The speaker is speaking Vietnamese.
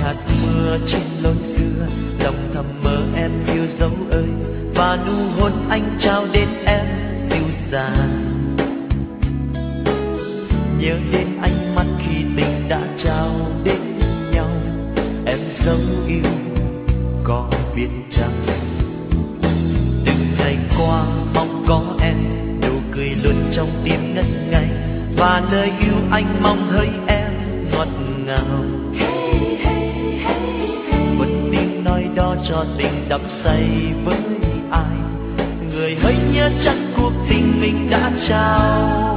hạt mưa trên lối xưa, lòng thầm mơ em yêu dấu ơi, và nụ hôn anh trao đến em dịu dàng. Nhớ đến ánh mắt khi tình đã trao đến nhau, em dấu yêu có biết chăng. Từng ngày qua mong có em, nụ cười luôn trong tim ngất ngây, và lời yêu anh mong thấy em ngọt ngào. Một tiếng nói đó cho tình đắm say với ai, người hãy nhớ chắc cuộc tình mình đã trao.